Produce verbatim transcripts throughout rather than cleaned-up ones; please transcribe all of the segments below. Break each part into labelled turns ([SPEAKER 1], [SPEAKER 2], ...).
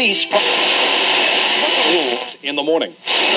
[SPEAKER 1] police in the morning.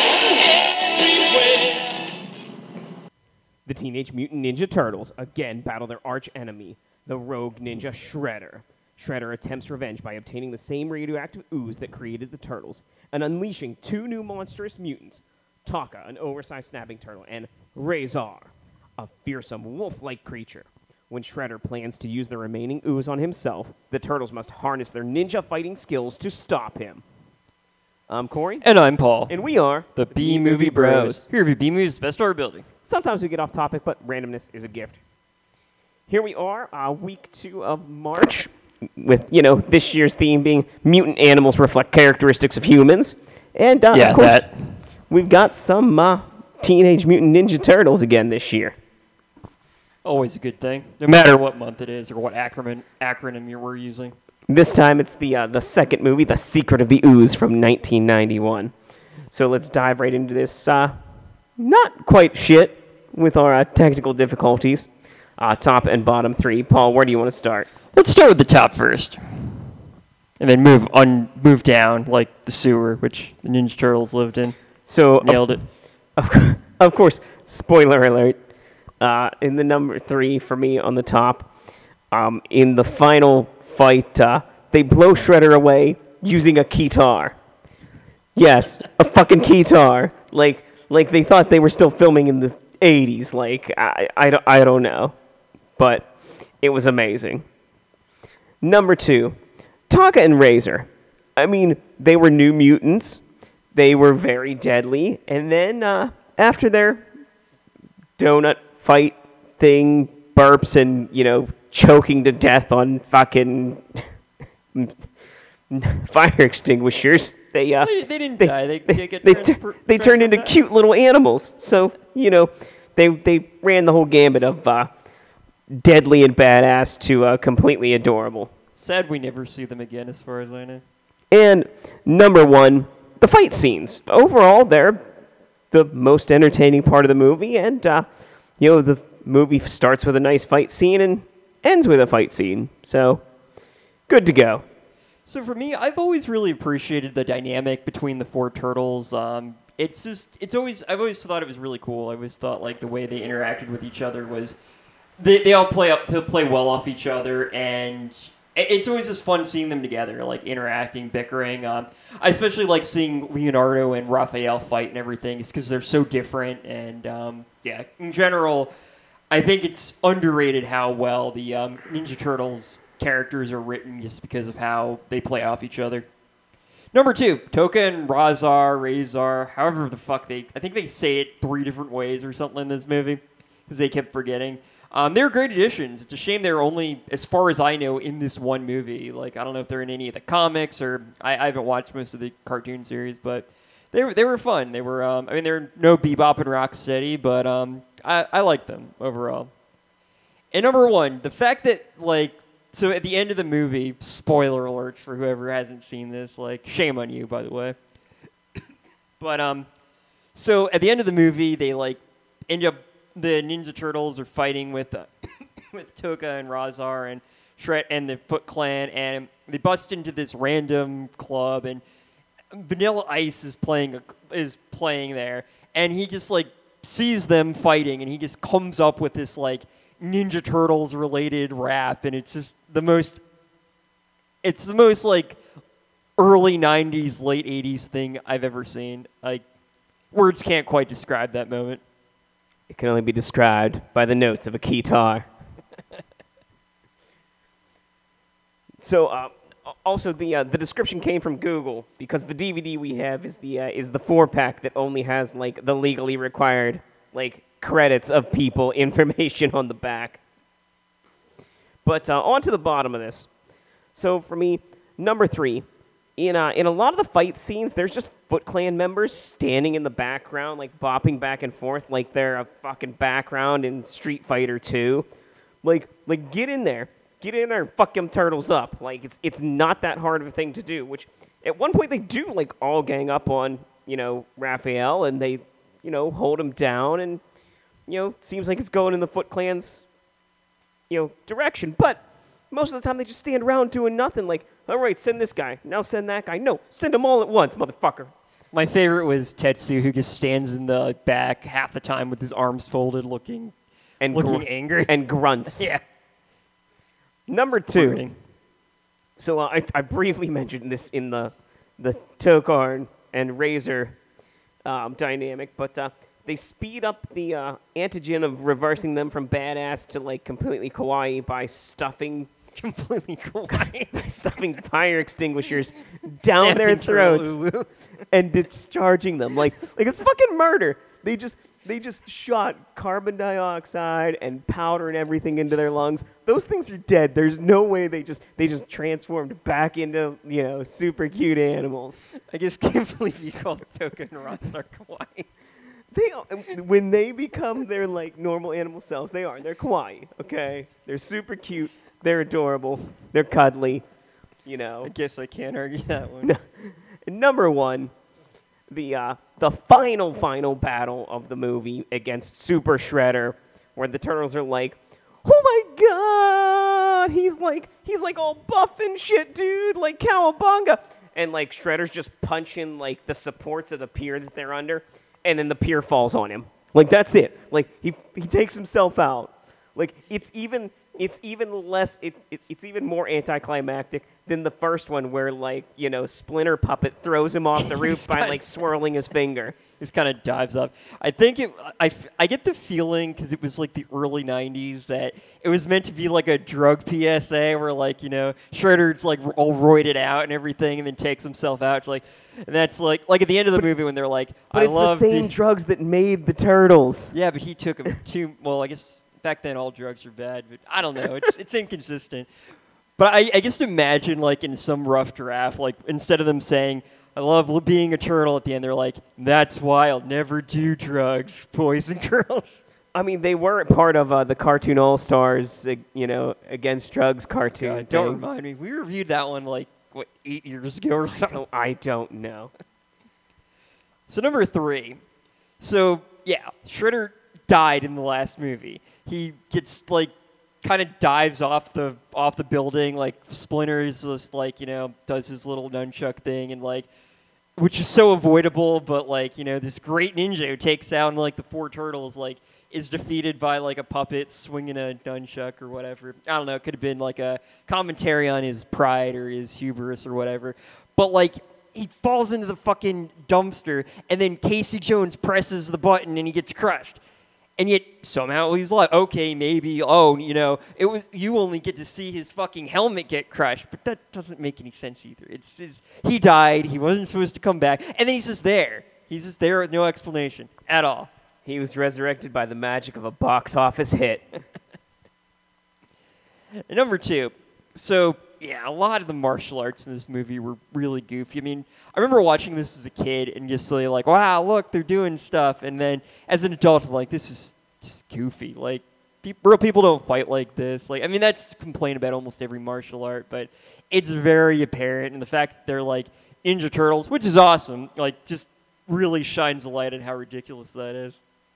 [SPEAKER 2] The Teenage Mutant Ninja Turtles again battle their arch enemy, the rogue ninja Shredder. Shredder attempts revenge by obtaining the same radioactive ooze that created the Turtles and unleashing two new monstrous mutants, Taka, an oversized snapping turtle, and Razor, a fearsome wolf-like creature. When Shredder plans to use the remaining ooze on himself, the Turtles must harness their ninja fighting skills to stop him. I'm Corey.
[SPEAKER 3] And I'm Paul.
[SPEAKER 2] And we are
[SPEAKER 3] the B-Movie Bros. Here review B-Movies, best story building.
[SPEAKER 2] Sometimes we get off topic, but randomness is a gift. Here we are, uh, week two of March, with, you know, this year's theme being mutant animals reflect characteristics of humans. And, uh,
[SPEAKER 3] yeah,
[SPEAKER 2] of course,
[SPEAKER 3] that.
[SPEAKER 2] we've got some uh, Teenage Mutant Ninja Turtles again this year.
[SPEAKER 3] Always a good thing, no matter what month it is or what acronym, acronym you were using.
[SPEAKER 2] This time it's the uh, the second movie, The Secret of the Ooze from nineteen ninety-one. So let's dive right into this uh, not quite shit with our uh, technical difficulties. Uh, top and bottom three. Paul, where do you want to start?
[SPEAKER 3] Let's start with the top first. And then move on, move down, like the sewer, which the Ninja Turtles lived in.
[SPEAKER 2] So
[SPEAKER 3] Nailed
[SPEAKER 2] of,
[SPEAKER 3] it.
[SPEAKER 2] Of, of course, spoiler alert. Uh, in the number three for me on the top, um, in the final fight, uh, they blow Shredder away using a keytar. Yes, a fucking keytar. Like, like they thought they were still filming in the eighties. Like, I, I, don't, I don't know. But it was amazing. Number two, Taka and Razor. I mean, they were new mutants. They were very deadly. And then uh, after their donut fight thing, burps and, you know, choking to death on fucking fire extinguishers, they uh
[SPEAKER 3] They, they didn't
[SPEAKER 2] they,
[SPEAKER 3] die. They
[SPEAKER 2] they,
[SPEAKER 3] they, get
[SPEAKER 2] they,
[SPEAKER 3] trans-
[SPEAKER 2] t-
[SPEAKER 3] per-
[SPEAKER 2] they turned into
[SPEAKER 3] transferred
[SPEAKER 2] cute little animals. So, you know, they they ran the whole gambit of uh, deadly and badass to uh, completely adorable.
[SPEAKER 3] Sad we never see them again, as far as I know.
[SPEAKER 2] And number one, the fight scenes. Overall, they're the most entertaining part of the movie, and uh, you know, the movie starts with a nice fight scene and ends with a fight scene. So, good to go.
[SPEAKER 3] So for me, I've always really appreciated the dynamic between the four turtles. Um, it's just, it's always, I've always thought it was really cool. I always thought like the way they interacted with each other was, they they all play up, they play well off each other, and it- it's always just fun seeing them together, like interacting, bickering. Um, I especially like seeing Leonardo and Raphael fight and everything, it's because they're so different. And um, yeah, in general, I think it's underrated how well the um, Ninja Turtles characters are written just because of how they play off each other. Number two, Toka and Razar, Razor, however the fuck they, I think they say it three different ways or something in this movie because they kept forgetting. Um, they're great additions. It's a shame they're only, as far as I know, in this one movie. Like, I don't know if they're in any of the comics or I, I haven't watched most of the cartoon series, but they were they were fun. They were, um, I mean, they're no Bebop and Rocksteady, but um, I I like them overall. And number one, the fact that like. So at the end of the movie, spoiler alert for whoever hasn't seen this, like, shame on you, by the way. But, um, so at the end of the movie, they, like, end up, the Ninja Turtles are fighting with, uh, with Toka and Razar and Shred and the Foot Clan, and they bust into this random club, and Vanilla Ice is playing, a, is playing there, and he just, like, sees them fighting, and he just comes up with this, like, Ninja Turtles related rap, and it's just the most it's the most like early nineties, late eighties thing I've ever seen. Like, words can't quite describe that moment.
[SPEAKER 2] It can only be described by the notes of a keytar. So, uh, also the uh, the description came from Google because the D V D we have is the uh, is the four pack that only has like the legally required like credits of people, information on the back. But uh, on to the bottom of this. So for me, number three, in uh, in a lot of the fight scenes, there's just Foot Clan members standing in the background, like bopping back and forth, like they're a fucking background in Street Fighter two. Like, like get in there, get in there, and fuck them turtles up. Like it's it's not that hard of a thing to do. Which at one point they do like all gang up on you know Raphael, and they you know hold him down and. You know, seems like it's going in the Foot Clan's, you know, direction. But most of the time they just stand around doing nothing. Like, all right, send this guy. Now send that guy. No, send them all at once, motherfucker.
[SPEAKER 3] My favorite was Tetsu, who just stands in the back half the time with his arms folded, looking
[SPEAKER 2] And
[SPEAKER 3] looking
[SPEAKER 2] gr-
[SPEAKER 3] angry.
[SPEAKER 2] And grunts.
[SPEAKER 3] Yeah.
[SPEAKER 2] Number
[SPEAKER 3] It's
[SPEAKER 2] two.
[SPEAKER 3] burning.
[SPEAKER 2] So uh, I, I briefly mentioned this in the the Tokar and Razor um, dynamic, but uh, they speed up the uh, antigen of reversing them from badass to like completely kawaii by stuffing
[SPEAKER 3] Completely kawaii.
[SPEAKER 2] by stuffing fire extinguishers down their
[SPEAKER 3] Snapping turtle
[SPEAKER 2] throats
[SPEAKER 3] Ulu.
[SPEAKER 2] and discharging them like like it's fucking murder. They just they just shot carbon dioxide and powder and everything into their lungs. Those things are dead. There's no way they just they just transformed back into, you know, super cute animals.
[SPEAKER 3] I just can't believe you called Toka and Ross are kawaii.
[SPEAKER 2] They when they become their like normal animal selves, they are. They're kawaii, okay? They're super cute. They're adorable. They're cuddly, you know.
[SPEAKER 3] I guess I can't argue that one.
[SPEAKER 2] Number one, the uh, the final final battle of the movie against Super Shredder, where the turtles are like, "Oh my god, he's like he's like all buff and shit, dude, like cowabunga," and like Shredder's just punching like the supports of the pier that they're under, and then the pier falls on him. Like that's it. Like he he takes himself out. Like it's even it's even less it, it it's even more anticlimactic than the first one where like, you know, Splinter Puppet throws him off the roof by like swirling his finger.
[SPEAKER 3] Just kind of dives up. I think it. I, I get the feeling because it was like the early nineties that it was meant to be like a drug P S A where like, you know, Shredder's like all roided out and everything and then takes himself out. It's like, and that's like like at the end of the movie when they're like,
[SPEAKER 2] But
[SPEAKER 3] I
[SPEAKER 2] it's
[SPEAKER 3] love
[SPEAKER 2] the same
[SPEAKER 3] the-
[SPEAKER 2] drugs that made the turtles.
[SPEAKER 3] Yeah, but he took him too. Well, I guess back then all drugs are bad, but I don't know. It's it's inconsistent. But I, I just imagine like in some rough draft, like instead of them saying, I love being a turtle at the end, they're like, that's why I'll never do drugs, boys and girls.
[SPEAKER 2] I mean, they were part of uh, the Cartoon All-Stars, uh, you know, Against Drugs cartoon.
[SPEAKER 3] God, don't
[SPEAKER 2] thing.
[SPEAKER 3] remind me. We reviewed that one like, what, eight years ago or something.
[SPEAKER 2] Oh, I don't know.
[SPEAKER 3] So number three. So, yeah, Shredder died in the last movie. He gets, like, kind of dives off the off the building, like Splinter is just like, you know, does his little nunchuck thing and like, which is so avoidable, but like, you know, this great ninja who takes down like the four turtles, like is defeated by like a puppet swinging a nunchuck or whatever. I don't know. It could have been like a commentary on his pride or his hubris or whatever. But like, he falls into the fucking dumpster and then Casey Jones presses the button and he gets crushed. And yet somehow he's like, okay, maybe, oh, you know, it was you only get to see his fucking helmet get crushed, but that doesn't make any sense either. It's, it's he died, he wasn't supposed to come back, and then he's just there. He's just there with no explanation at all.
[SPEAKER 2] He was resurrected by the magic of a box office hit.
[SPEAKER 3] And number two, so yeah, a lot of the martial arts in this movie were really goofy. I mean, I remember watching this as a kid and just really like, wow, look, they're doing stuff. And then as an adult, I'm like, this is just goofy. Like, pe- real people don't fight like this. Like, I mean, that's a complaint about almost every martial art, but it's very apparent. And the fact that they're like Ninja Turtles, which is awesome, like, just really shines a light on how ridiculous that is.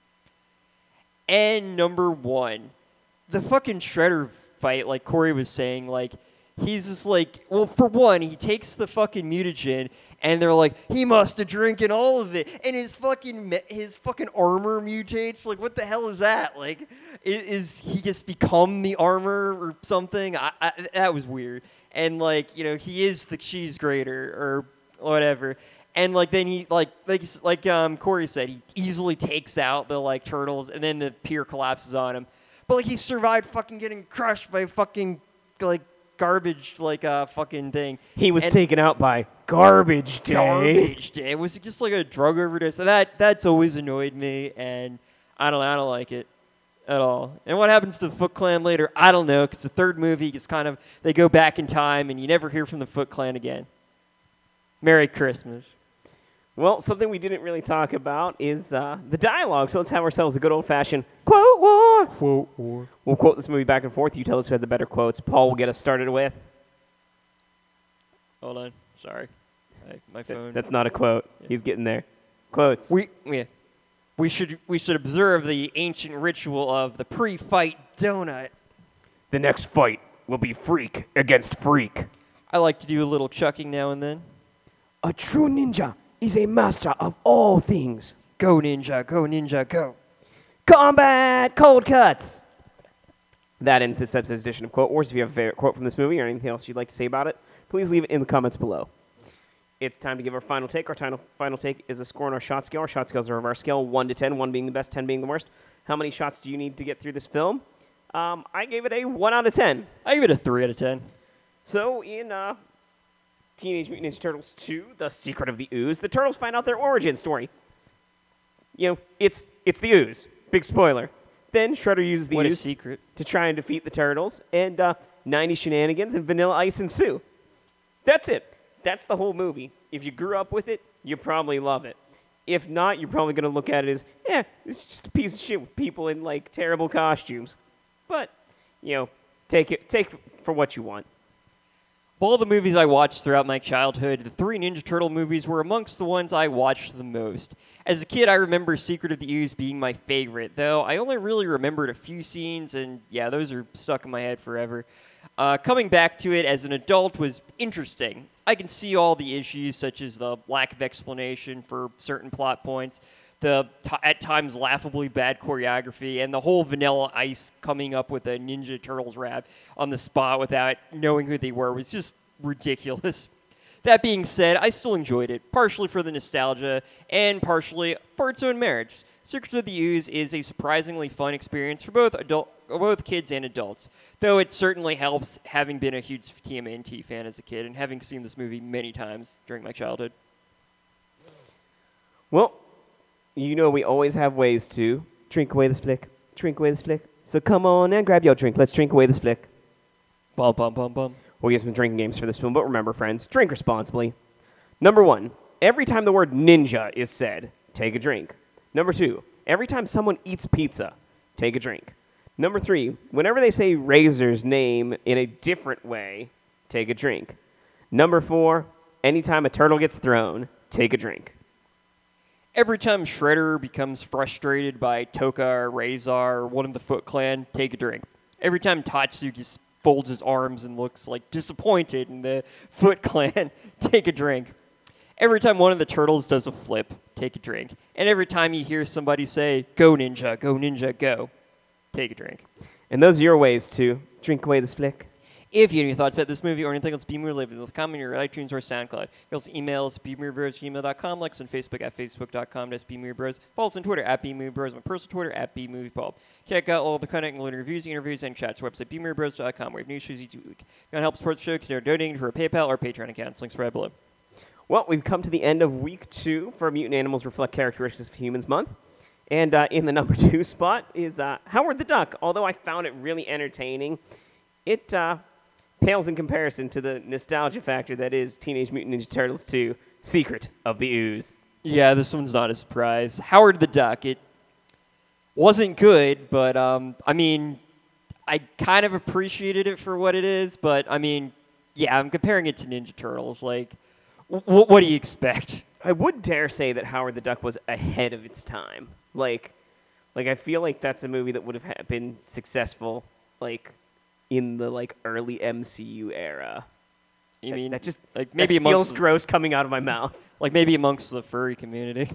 [SPEAKER 3] And number one, the fucking Shredder fight, like Corey was saying, like, he's just like, well, for one, he takes the fucking mutagen, and they're like, he must have drinking all of it, and his fucking me- his fucking armor mutates. Like, what the hell is that? Like, is, is he just become the armor or something? I, I, that was weird. And like, you know, he is the cheese grater or whatever. And like then he like like like um Corey said, he easily takes out the like turtles, and then the pier collapses on him. But like he survived fucking getting crushed by fucking like. Garbage like a uh, fucking thing.
[SPEAKER 2] He was
[SPEAKER 3] and
[SPEAKER 2] taken out by garbage day.
[SPEAKER 3] Garbage day. It was just like a drug overdose. And that that's always annoyed me, and I don't I don't like it at all. And what happens to the Foot Clan later? I don't know, because the third movie is kind of they go back in time, and you never hear from the Foot Clan again. Merry Christmas.
[SPEAKER 2] Well, something we didn't really talk about is uh, the dialogue. So let's have ourselves a good old-fashioned quote war.
[SPEAKER 3] Quote war.
[SPEAKER 2] We'll quote this movie back and forth. You tell us who had the better quotes. Paul will get us started with.
[SPEAKER 3] Hold on. Sorry. I, my phone.
[SPEAKER 2] That's not a quote.
[SPEAKER 3] Yeah.
[SPEAKER 2] He's getting there. Quotes.
[SPEAKER 3] We yeah. We should we should observe the ancient ritual of the pre-fight donut.
[SPEAKER 2] The next fight will be freak against freak.
[SPEAKER 3] I like to do a little chucking now and then.
[SPEAKER 2] A true ninja is a master of all things.
[SPEAKER 3] Go ninja, go ninja, go.
[SPEAKER 2] Combat cold cuts. That ends this episode's edition of Quote Wars. If you have a favorite quote from this movie or anything else you'd like to say about it, please leave it in the comments below. It's time to give our final take. Our final, final take is a score on our shot scale. Our shot scales are of our scale, one to ten, one being the best, ten being the worst. How many shots do you need to get through this film? Um, I gave it a one out of ten.
[SPEAKER 3] I give it a three out of ten.
[SPEAKER 2] So, in uh, Teenage Mutant Ninja Turtles two, The Secret of the Ooze, the Turtles find out their origin story. You know, it's it's the Ooze. Big spoiler. Then Shredder uses the
[SPEAKER 3] What a
[SPEAKER 2] Ooze
[SPEAKER 3] secret.
[SPEAKER 2] to try and defeat the Turtles, and uh, ninety shenanigans and Vanilla Ice ensue. That's it. That's the whole movie. If you grew up with it, you probably love it. If not, you're probably going to look at it as, eh, it's just a piece of shit with people in, like, terrible costumes. But, you know, take it, take it for what you want.
[SPEAKER 3] Of all the movies I watched throughout my childhood, the three Ninja Turtle movies were amongst the ones I watched the most. As a kid, I remember Secret of the Ooze being my favorite, though I only really remembered a few scenes, and yeah, those are stuck in my head forever. Uh, coming back to it as an adult was interesting. I can see all the issues, such as the lack of explanation for certain plot points, the t- at times laughably bad choreography, and the whole Vanilla Ice coming up with a Ninja Turtles rap on the spot without knowing who they were was just ridiculous. That being said, I still enjoyed it, partially for the nostalgia and partially for its own merits. Secret of the Ooze is a surprisingly fun experience for both adult, both kids and adults, though it certainly helps having been a huge T M N T fan as a kid and having seen this movie many times during my childhood.
[SPEAKER 2] Well, you know we always have ways to drink away the splick, drink away the splick. So come on and grab your drink. Let's drink away the splick.
[SPEAKER 3] Bum, bum, bum, bum.
[SPEAKER 2] We'll get some drinking games for this film, but remember, friends, drink responsibly. Number one, every time the word ninja is said, take a drink. Number two, every time someone eats pizza, take a drink. Number three, whenever they say Razor's name in a different way, take a drink. Number four, anytime a turtle gets thrown, take a drink.
[SPEAKER 3] Every time Shredder becomes frustrated by Toka or Razor or one of the Foot Clan, take a drink. Every time Tatsuki folds his arms and looks like disappointed in the Foot Clan, take a drink. Every time one of the turtles does a flip, take a drink. And every time you hear somebody say, go ninja, go ninja, go, take a drink.
[SPEAKER 2] And those are your ways to drink away the splick.
[SPEAKER 3] If you have any thoughts about this movie or anything else, be more live with comment on your iTunes or SoundCloud. You can also email us at b movie bros at gmail dot com, like us on Facebook at facebook.com slash bmoviebros. Follow us on Twitter at bmoviebros, my personal Twitter at bmoviepulp. Check out all the content, including reviews, interviews, and chats. Website b movie bros dot com. We have news shows each week. If you want to help support the show, consider donating to our PayPal or Patreon accounts. Links right below.
[SPEAKER 2] Well, we've come to the end of week two for Mutant Animals Reflect Characteristics of Humans Month. And uh, in the number two spot is uh, Howard the Duck. Although I found it really entertaining, it uh, pales in comparison to the nostalgia factor that is Teenage Mutant Ninja Turtles two, Secret of the Ooze.
[SPEAKER 3] Yeah, this one's not a surprise. Howard the Duck, it wasn't good, but, um, I mean, I kind of appreciated it for what it is, but, I mean, yeah, I'm comparing it to Ninja Turtles, like... W- what do you expect?
[SPEAKER 2] I would dare say that Howard the Duck was ahead of its time. Like, like I feel like that's a movie that would have ha- been successful, like, in the like early M C U era.
[SPEAKER 3] You
[SPEAKER 2] that,
[SPEAKER 3] mean
[SPEAKER 2] that just
[SPEAKER 3] like maybe
[SPEAKER 2] that
[SPEAKER 3] amongst
[SPEAKER 2] feels
[SPEAKER 3] the,
[SPEAKER 2] gross coming out of my mouth.
[SPEAKER 3] Like maybe amongst the furry community.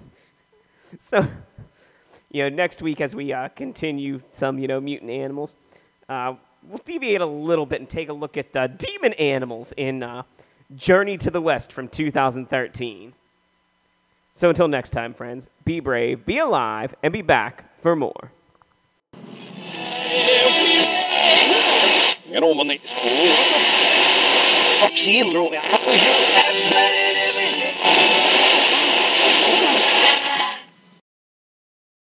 [SPEAKER 2] So, you know, next week as we uh, continue some you know mutant animals, uh, we'll deviate a little bit and take a look at uh, demon animals in. Uh, Journey to the West from two thousand thirteen. So until next time, friends, be brave, be alive, and be back for more. You know, when they...